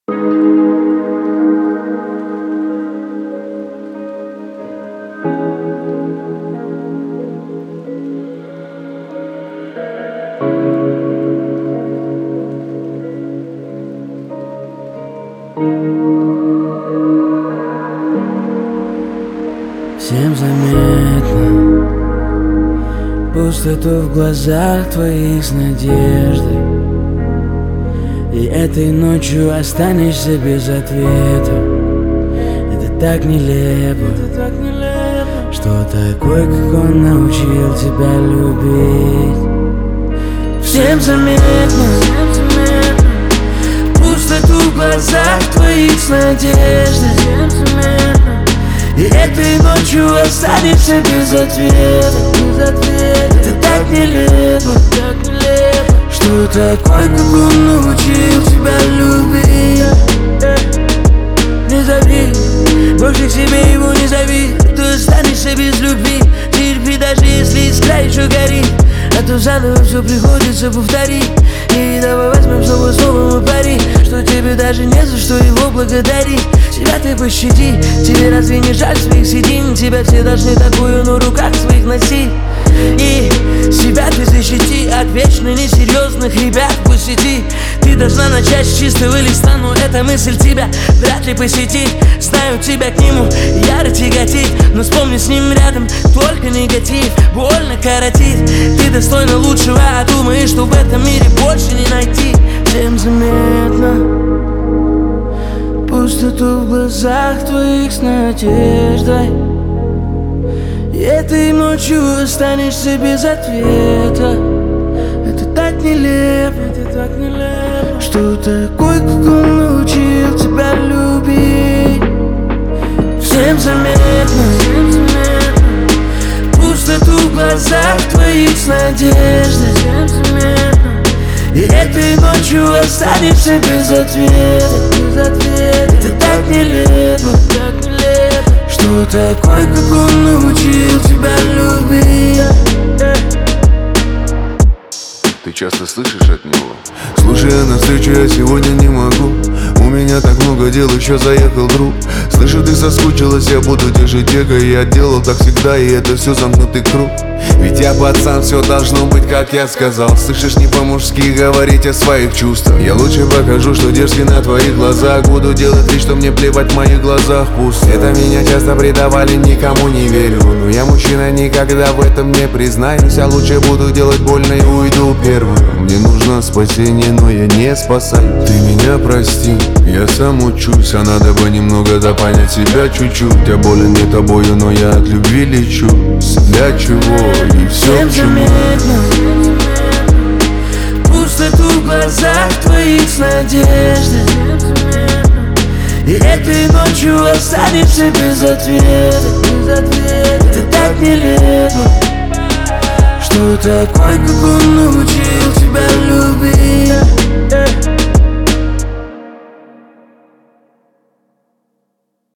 Всем заметно пустоту в глазах твоих с надеждой. И этой ночью останешься без ответа. Это так нелепо, что такой, как он, научил тебя любить. Всем заметно пустоту в глазах твоих с надеждой. И этой ночью останешься без ответа. Это так нелепо, что такой, как он, научил тебя любить. Не зови, больше к себе его не зови. Ты останешься без любви. Терпи, даже если искра еще горит. А то заново все приходится повторить. И давай возьмем снова мы пари, что тебе даже не за что его благодарить. Себя ты пощади, тебе разве не жаль своих седин? Тебя все должны такую на руках своих носить. И себя ты защити от вечно несерьезных ребят в сети. Ты должна начать с чистого листа, но эта мысль тебя вряд ли посетит. Знаю, тебя к нему яро тяготит, но вспомни, с ним рядом только негатив. Больно коротит, ты достойна лучшего, а думаешь, что в этом мире больше не найти. Всем заметно пустоту в глазах твоих с надеждой. И этой ночью останешься без ответа. Это так нелепо, что такой, как он, научил тебя любить. Всем заметно пустоту в глазах твоих с надеждой. И этой ночью останешься без ответа. Это так нелепо, что такой, как он, научил тебя любить. Ты часто слышишь от него? Слушай, на встречу я сегодня не могу. У меня так много дел, еще заехал друг. Слышу, ты соскучилась, я буду держать эго. Я делал так всегда, и это все замкнутый круг. Ведь я пацан, все должно быть, как я сказал. Слышишь, не по-мужски говорить о своих чувствах. Я лучше покажу, что дерзкий на твоих глазах. Буду делать вид, что мне плевать, в моих глазах пусть. Это меня часто предавали, никому не верю. Но я мужчина, никогда в этом не признаюсь. Я лучше буду делать больно и уйду первым. Мне нужно спасение, но я не спасаю. Ты меня прости, я сам учусь. А надо бы немного понять себя чуть-чуть. Я болен не тобою, но я от любви лечу. Для чего и все к чему? Пустоту в глазах твоих с надеждой. И этой ночью останешься без ответа. Это так нелепо, что такой, как он, научил тебя любить.